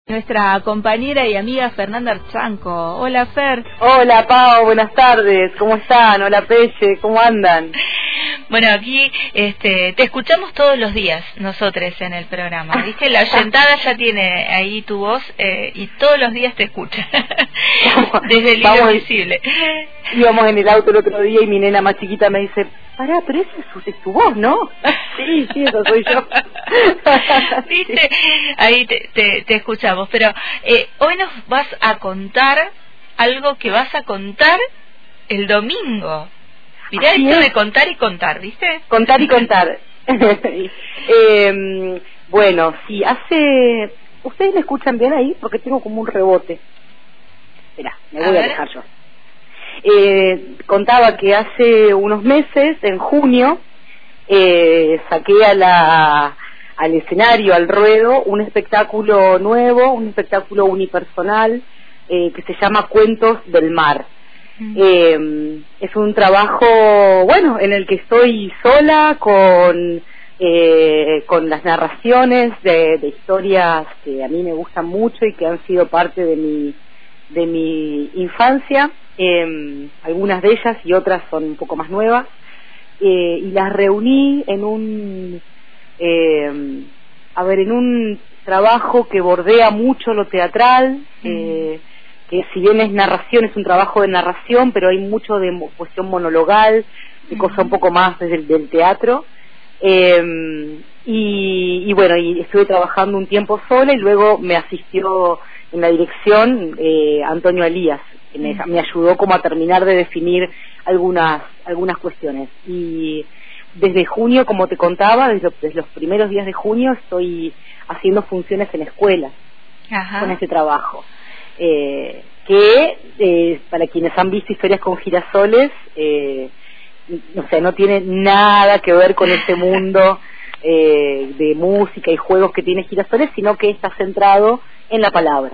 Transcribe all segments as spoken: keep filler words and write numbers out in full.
Nuestra compañera y amiga Fernanda Archanco. Hola, Fer. Hola, Pau, buenas tardes. ¿Cómo están? Hola, Pelle, ¿cómo andan? Bueno, aquí este, te escuchamos todos los días, nosotros en el programa. ¿Viste? La oyentada ya tiene ahí tu voz eh, y todos los días te escucha. Desde el hilo visible. Íbamos en el auto el otro día y mi nena más chiquita me dice, pará, pero esa es, es tu voz, ¿no? Sí, sí, eso soy yo. ¿Viste? Ahí te, te, te escuchamos. Pero eh, hoy nos vas a contar algo que vas a contar el domingo. Mirá Así esto es. de contar y contar, ¿viste? Contar y contar. eh, bueno, sí, hace... ¿Ustedes me escuchan bien ahí? Porque tengo como un rebote. Espera, me voy a, a dejar yo. Eh, contaba que hace unos meses, en junio, eh, saqué a la, al escenario, al ruedo, un espectáculo nuevo, un espectáculo unipersonal eh, que se llama Cuentos del Mar. Mm. Eh, es un trabajo, bueno, en el que estoy sola con, eh, con las narraciones de, de historias que a mí me gustan mucho y que han sido parte de mi, de mi infancia. Eh, algunas de ellas y otras son un poco más nuevas, eh, y las reuní en un eh, a ver en un trabajo que bordea mucho lo teatral, eh, que si bien es narración, es un trabajo de narración, pero hay mucho de cuestión monologal, de uh-huh. cosa un poco más desde el del teatro, eh, y, y bueno, y estuve trabajando un tiempo sola y luego me asistió en la dirección eh, Antonio Elías. Me, me ayudó como a terminar de definir algunas algunas cuestiones. Y desde junio, como te contaba, desde, desde los primeros días de junio estoy haciendo funciones en escuelas. Ajá. Con este trabajo. Eh, que, eh, para quienes han visto Historias con Girasoles, eh, o sea, no tiene nada que ver con ese mundo eh, de música y juegos que tiene Girasoles, sino que está centrado en la palabra.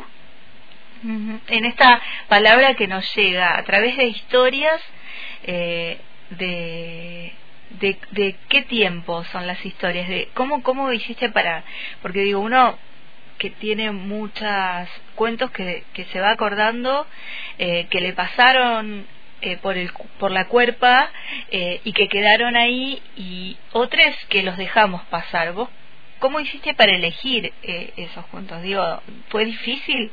En esta palabra que nos llega a través de historias, eh, de, de de qué tiempo son las historias, de cómo cómo hiciste para, porque digo, uno que tiene muchos cuentos que que se va acordando, eh, que le pasaron eh, por el por la cuerpa eh, y que quedaron ahí, y otros que los dejamos pasar. ¿Vos cómo hiciste para elegir eh, esos cuentos? Digo, ¿fue difícil?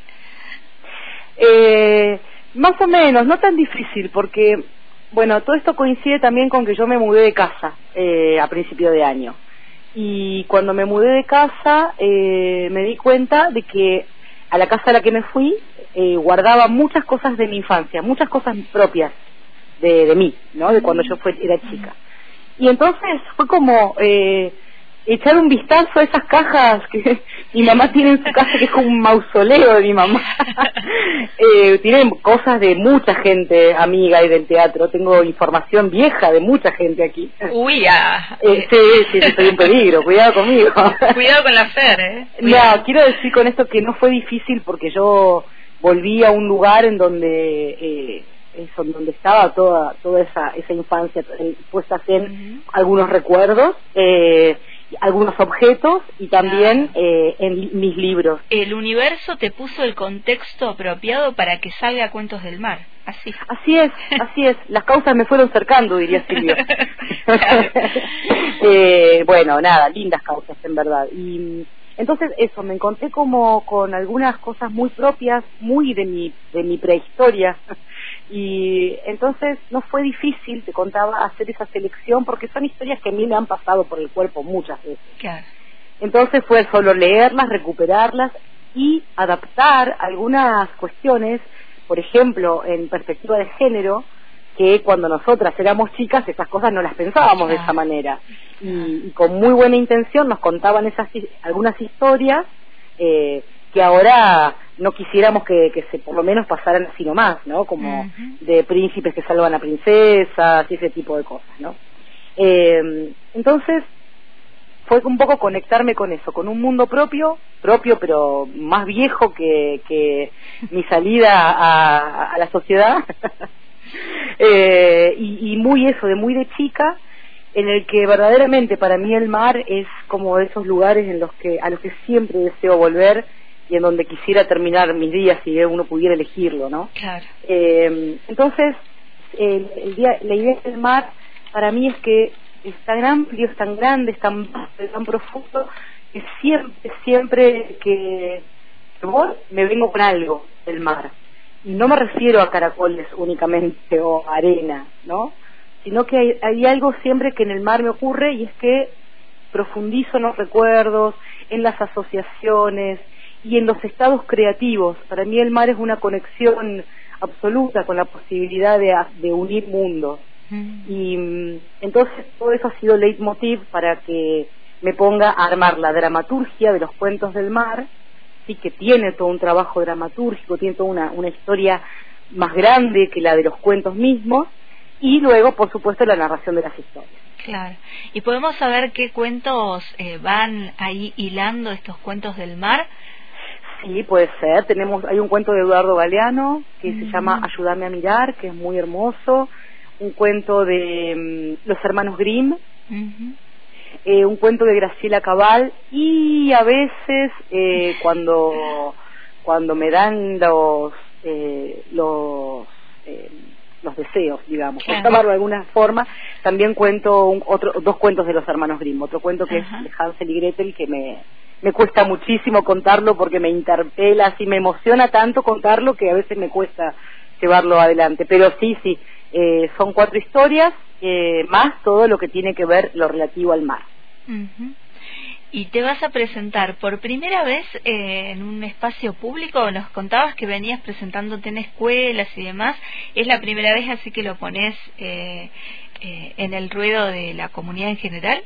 Eh, más o menos, no tan difícil, porque, bueno, todo esto coincide también con que yo me mudé de casa eh, a principio de año. Y cuando me mudé de casa, eh, me di cuenta de que a la casa a la que me fui, eh, guardaba muchas cosas de mi infancia, muchas cosas propias de, de mí, ¿no? De cuando yo fue, era chica. Y entonces fue como... Eh, echar un vistazo a esas cajas que mi mamá tiene en su casa, que es como un mausoleo de mi mamá. eh, tienen cosas de mucha gente amiga y del teatro. Tengo información vieja de mucha gente aquí. Uy, ya. Eh, sí, sí, sí, soy un peligro. Cuidado conmigo. Cuidado con la Fer, ¿eh? Cuidado. No, quiero decir con esto que no fue difícil, porque yo volví a un lugar en donde... Eh, eso, donde estaba toda toda esa esa infancia eh, puestas en uh-huh. algunos recuerdos, eh, algunos objetos y también claro. eh, en mis libros. El universo te puso el contexto apropiado para que salga Cuentos del Mar, así. Así es, así es. Las causas me fueron cercando, diría Silvio. eh, bueno, nada, lindas causas en verdad. Y entonces eso, me encontré como con algunas cosas muy propias, muy de mi de mi prehistoria. Y entonces no fue difícil, te contaba, hacer esa selección, porque son historias que a mí me han pasado por el cuerpo muchas veces. Claro. Entonces fue solo leerlas, recuperarlas y adaptar algunas cuestiones, por ejemplo, en perspectiva de género, que cuando nosotras éramos chicas esas cosas no las pensábamos claro. de esa manera. Y, y con muy buena intención nos contaban esas algunas historias eh, que ahora no quisiéramos que, que se por lo menos pasaran así nomás, ¿no? Como uh-huh. de príncipes que salvan a princesas y ese tipo de cosas, ¿no? Eh, entonces fue un poco conectarme con eso, con un mundo propio, propio pero más viejo que, que mi salida a, a la sociedad, eh, y, y muy eso, de muy de chica, en el que verdaderamente para mí el mar es como esos lugares en los que a los que siempre deseo volver, y en donde quisiera terminar mis días si uno pudiera elegirlo, ¿no? Claro. Eh, entonces, el, el día, la idea del mar para mí es que es tan amplio, es tan grande, es tan vasto, es tan profundo, que siempre, siempre que voy me vengo con algo del mar. Y no me refiero a caracoles únicamente o arena, ¿no? Sino que hay, hay algo siempre que en el mar me ocurre, y es que profundizo en los recuerdos, en las asociaciones y en los estados creativos. Para mí el mar es una conexión absoluta con la posibilidad de, de unir mundos. Mm. Y entonces todo eso ha sido leitmotiv para que me ponga a armar la dramaturgia de los cuentos del mar, sí, que tiene todo un trabajo dramatúrgico, tiene toda una, una historia más grande que la de los cuentos mismos, y luego, por supuesto, la narración de las historias. Claro. ¿Y podemos saber qué cuentos eh, van ahí hilando estos cuentos del mar? Sí, puede ser. Tenemos, hay un cuento de Eduardo Galeano que mm. se llama Ayúdame a mirar, que es muy hermoso. Un cuento de um, los hermanos Grimm. Mm-hmm. Eh, un cuento de Graciela Cabal, y a veces eh, cuando cuando me dan los eh, los eh, los deseos, digamos, por llamarlo de alguna forma, también cuento un, otro, dos cuentos de los hermanos Grimm. Otro cuento que Ajá. es de Hansel y Gretel, que me me cuesta muchísimo contarlo porque me interpela, así me emociona tanto contarlo que a veces me cuesta llevarlo adelante. Pero sí, sí, eh, son cuatro historias, eh, más todo lo que tiene que ver lo relativo al mar. Uh-huh. ¿Y te vas a presentar por primera vez eh, en un espacio público? Nos contabas que venías presentándote en escuelas y demás. ¿Es la primera vez así que lo pones eh, eh, en el ruedo de la comunidad en general?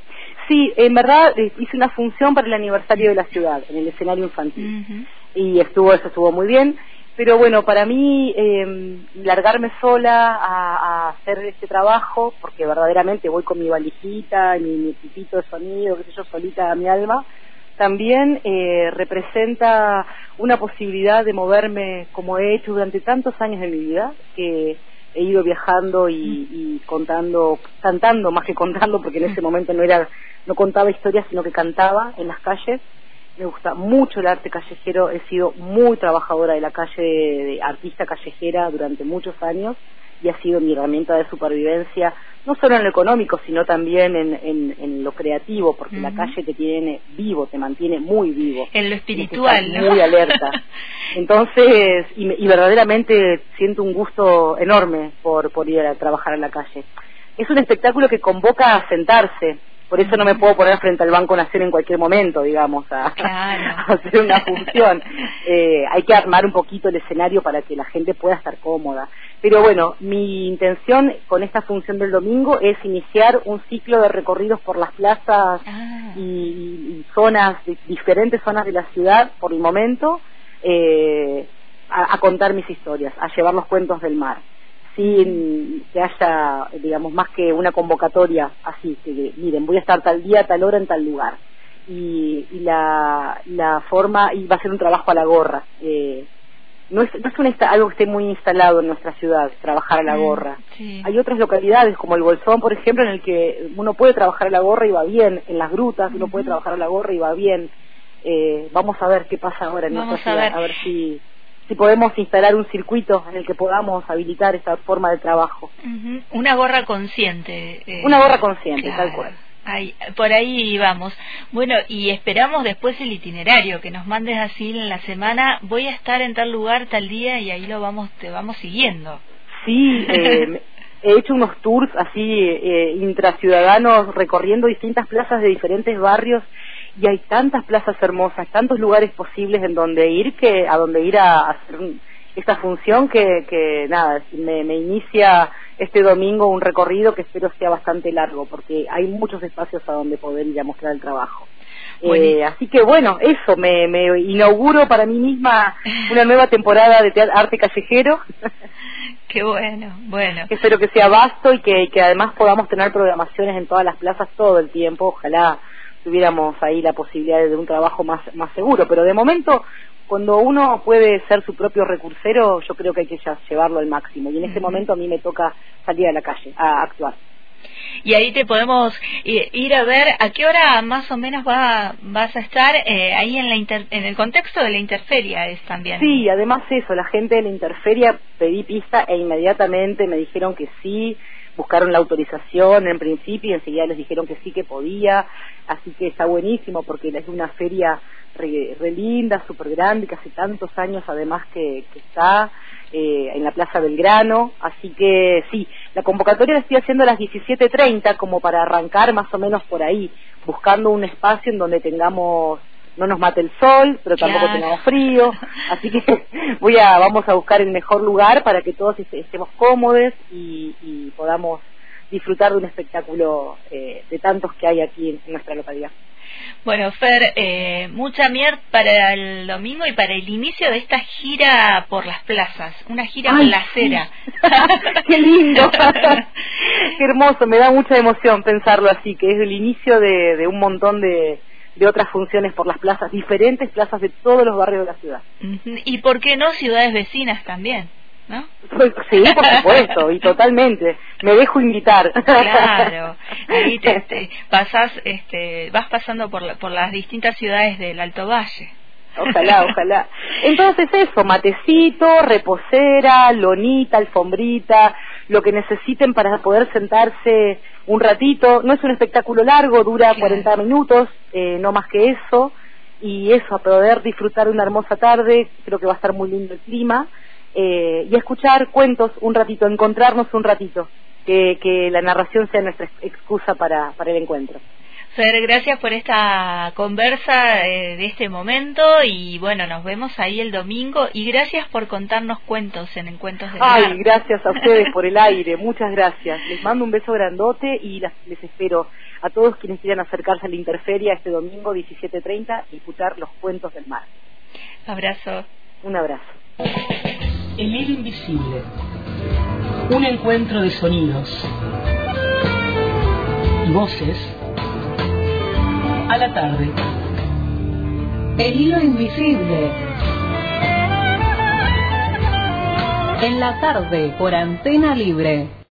Sí, en verdad hice una función para el aniversario de la ciudad, en el escenario infantil. Uh-huh. Y estuvo, eso estuvo muy bien. Pero bueno, para mí eh, largarme sola a, a hacer este trabajo, porque verdaderamente voy con mi valijita, mi, mi equipito de sonido, qué sé yo, solita a mi alma, también eh, representa una posibilidad de moverme como he hecho durante tantos años de mi vida, que he ido viajando y, y contando, cantando más que contando, porque en ese momento no era, no contaba historias, sino que cantaba en las calles. Me gusta mucho el arte callejero, he sido muy trabajadora de la calle, de, de artista callejera durante muchos años, y ha sido mi herramienta de supervivencia, no solo en lo económico, sino también en, en, en lo creativo, porque uh-huh. la calle te tiene vivo, te mantiene muy vivo. En lo espiritual, ¿no? Muy alerta. Entonces, y, y verdaderamente siento un gusto enorme por, por ir a trabajar en la calle. Es un espectáculo que convoca a sentarse. Por eso no me puedo poner frente al Banco Nación en cualquier momento, digamos, a, claro. a hacer una función. Eh, hay que armar un poquito el escenario para que la gente pueda estar cómoda. Pero bueno, mi intención con esta función del domingo es iniciar un ciclo de recorridos por las plazas ah. y, y zonas, diferentes zonas de la ciudad, por el momento, eh, a, a contar mis historias, a llevar los cuentos del mar. Sin que haya, digamos, más que una convocatoria así, que miren, voy a estar tal día, tal hora, en tal lugar. Y, y la, la forma, y va a ser un trabajo a la gorra. Eh, no es, no es un, algo que esté muy instalado en nuestra ciudad, trabajar a la gorra. Sí. Hay otras localidades, como el Bolsón, por ejemplo, en el que uno puede trabajar a la gorra y va bien. En las grutas uh-huh. uno puede trabajar a la gorra y va bien. Eh, vamos a ver qué pasa ahora en vamos nuestra a ciudad, ver. a ver si... si podemos instalar un circuito en el que podamos habilitar esta forma de trabajo. Uh-huh. Una gorra consciente. Eh, Una gorra consciente, claro. tal cual. Ahí, por ahí vamos. Bueno, y esperamos después el itinerario, que nos mandes así en la semana. Voy a estar en tal lugar, tal día, y ahí lo vamos, te vamos siguiendo. Sí, eh, he hecho unos tours así eh, intraciudadanos, recorriendo distintas plazas de diferentes barrios, y hay tantas plazas hermosas, tantos lugares posibles en donde ir, que a donde ir a, a hacer esta función, que, que nada, me, me inicia este domingo un recorrido que espero sea bastante largo, porque hay muchos espacios a donde poder ir a mostrar el trabajo. Eh, así que bueno, eso, me, me inauguro para mí misma una nueva temporada de teatro, arte callejero. Qué bueno, bueno. Espero que sea vasto y que, que además podamos tener programaciones en todas las plazas todo el tiempo. Ojalá tuviéramos ahí la posibilidad de un trabajo más, más seguro, pero de momento, cuando uno puede ser su propio recursero, yo creo que hay que ya llevarlo al máximo, y en este uh-huh. momento a mí me toca salir a la calle a actuar. Y ahí te podemos ir a ver a qué hora más o menos va, vas a estar eh, ahí en, la inter, en el contexto de la Interferia es también. Sí, además eso, la gente de la Interferia, pedí pista e inmediatamente me dijeron que sí, buscaron la autorización en principio y enseguida les dijeron que sí que podía, así que está buenísimo porque es una feria re, re linda, súper grande, que hace tantos años además que, que está eh, en la Plaza Belgrano, así que sí, la convocatoria la estoy haciendo a las diecisiete treinta como para arrancar más o menos por ahí, buscando un espacio en donde tengamos, no nos mate el sol, pero tampoco claro. tengamos frío, así que voy a, vamos a buscar el mejor lugar para que todos estemos cómodos y, y podamos disfrutar de un espectáculo eh, de tantos que hay aquí en, en nuestra localidad. Bueno, Fer, eh, mucha mier para el domingo y para el inicio de esta gira por las plazas, una gira Ay, placera. Sí. ¡Qué lindo! ¡Qué hermoso! Me da mucha emoción pensarlo así, que es el inicio de, de un montón de, de otras funciones por las plazas, diferentes plazas de todos los barrios de la ciudad. Y por qué no ciudades vecinas también, ¿no? Sí, por supuesto, y totalmente. Me dejo invitar. Claro, ahí te, te pasás, este, vas pasando por, la, por las distintas ciudades del Alto Valle. Ojalá, ojalá. Entonces eso, matecito, reposera, lonita, alfombrita, lo que necesiten para poder sentarse un ratito. No es un espectáculo largo, dura claro. cuarenta minutos, eh, no más que eso. Y eso, a poder disfrutar de una hermosa tarde, creo que va a estar muy lindo el clima. Eh, y escuchar cuentos un ratito, encontrarnos un ratito, que, que la narración sea nuestra excusa para, para el encuentro. Fer, gracias por esta conversa eh, de este momento y bueno, nos vemos ahí el domingo y gracias por contarnos cuentos en Encuentros del Ay, Mar. Gracias a ustedes por el aire, muchas gracias. Les mando un beso grandote y las, les espero a todos quienes quieran acercarse a la Interferia este domingo diecisiete treinta y escuchar los cuentos del mar. Abrazo. Un abrazo. El hilo invisible, un encuentro de sonidos y voces a la tarde. El hilo invisible en la tarde por Antena Libre.